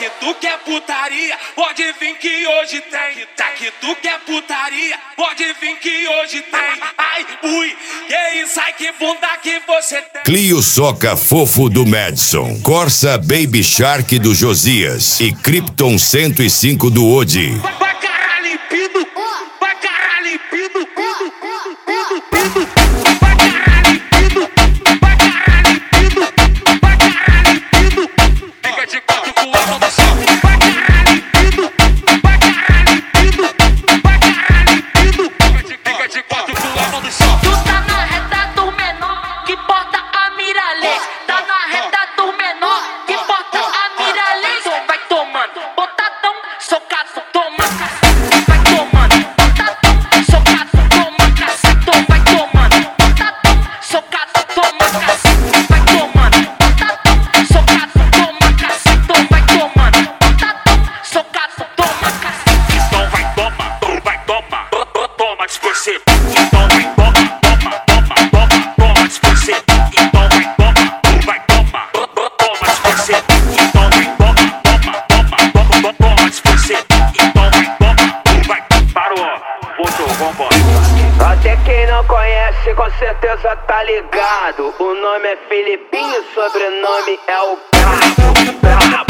que tu quer putaria, pode vir que hoje tem. Tá que tu quer putaria, pode vir que hoje tem. Ai, ui, que isso, ai que bunda que você tem. Clio Soca Fofo do Madison, Corsa Baby Shark do Josias e Krypton 105 do Odi. Vai caralho, pido, vai caralho, pido, pido, pido, pido. Vai caralho, pido, vai caralho, pido, vai caralho, pido. Fica de quatro com a mão no chão. Vai caralho, pido, vai caralho, pido, vai caralho, pido. Fica de quatro com a mão no chão. Tu tá na reta do menor, que porta a miralê. Tá na reta do menor, que porta a miralê. Vai tomando, botadão, socado, toma cacete. Vai tomando, botadão, socado, toma cacete. Vai tomando, botadão, socado, toma cacete. Vai tomando, botadão, socado, toma cacete. Vai tomando, botadão, socado, toma cacete. Então vai toma, toma distorcer. Então vai toma distorcer. Então vai toma distorcer. Então vai toma distorcer. Então vai parou, voltou, vambora. Até quem não conhece com certeza tá ligado. O nome é Filipinho, sobrenome é o Brabo.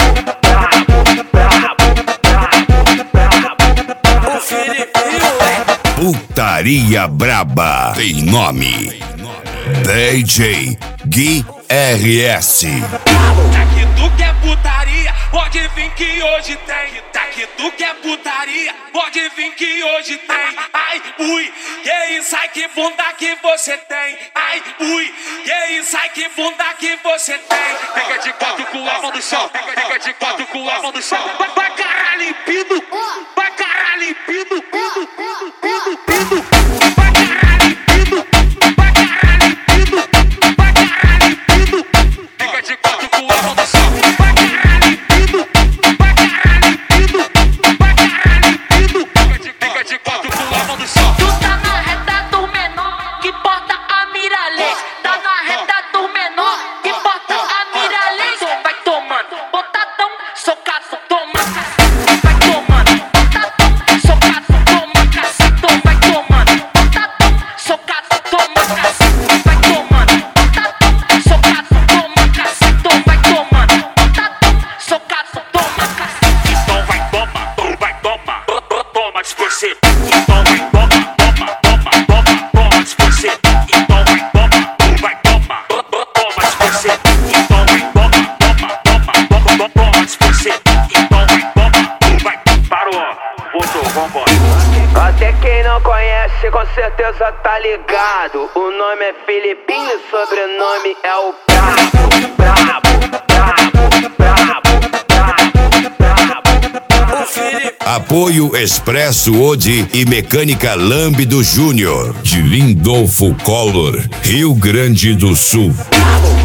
O Filipinho Putaria Braba tem nome: DJ Gui RS. Tá que tu quer putaria, pode vir que hoje tem. Tá que tu quer putaria, pode vir que hoje tem. Ai, ui, que isso, ai que bunda que você tem. Ai, ui, que isso, ai que bunda que você tem. Fica de quatro com a mão no chão. Fica de quatro com a mão no chão. Vai caralho, pido, vai caralho, pido, pido, pido, pido. Vai caralho, pido, vai caralho, pido, vai caralho, pido. Fica de quatro com a mão no chão. Vai caralho, pido, vai caralho, pido, vai caralho, pido. Fica de quatro com a mão no chão. Tu tá na reta do menor, que porta a miralê. Tá na reta do menor, que porta a miralê. Vai tomando, botadão, socado, toma cacete. Vai tomando, botadão, socado, toma cacete. Vai tomando, botadão, socado, toma cacete. Vai tomando, botadão, socado, toma cacete. Vai tomando, botadão, socado, toma cacete. Então vai toma distorcer. Então vai toma distorcer. Então vai toma distorcer. Então vai toma distorcer. Então vai parou, voltou, vambora. Até quem não conhece com certeza tá ligado. O nome é Filipinho, sobrenome é o Brabo. Apoio Expresso Odi e Mecânica Lâmbido Júnior, de Lindolfo Collor, Rio Grande do Sul.